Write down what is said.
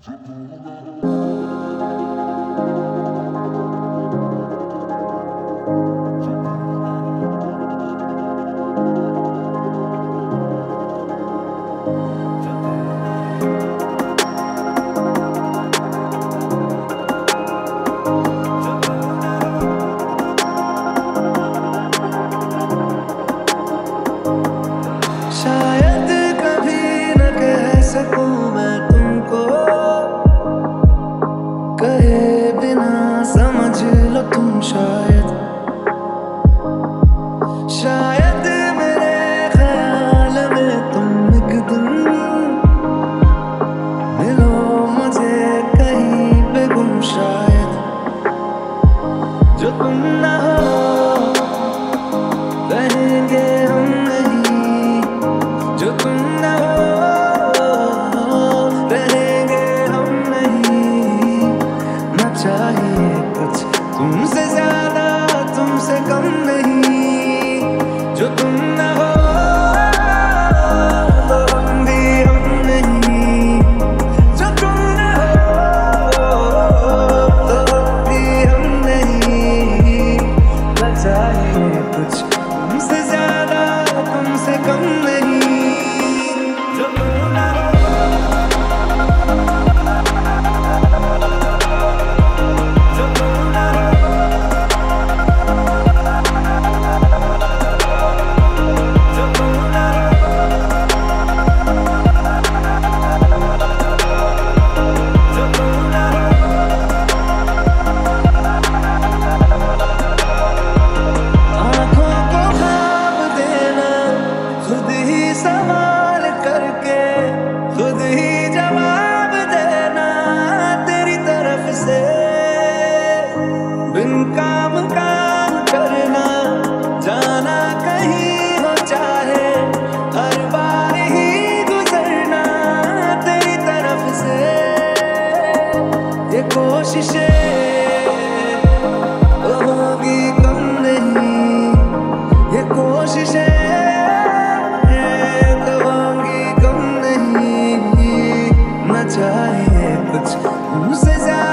शायद कभी न कह सकूं मैं तुमको, कहे बिना समझ लो तुम शायद मेरे ख्याल में तुम एक दिन मिलो मुझे कहीं पे गुम शायद। जो तुम ना हो रहेंगे हम नहीं, जो तुम ना हो रहेंगे हम नहीं। ना चाहिए कुछ तुमसे ज्यादा तुमसे कम नहीं, जो तुम ना हो तो हम भी हम नहीं, जो तुम ना हो तो हम भी हम नहीं। ना चाहिए कुछ तुमसे ज्यादा तुमसे कम नहीं, जो तुम ना हो। सवाल करके खुद ही जवाब देना तेरी तरफ से, बिन काम करना जाना कहीं हो चाहे हर बार ही गुजरना तेरी तरफ से। ये कोशिशें होगी कम नहीं, ये कोशिशें चाहिए कुछ तुमसे ज्यादा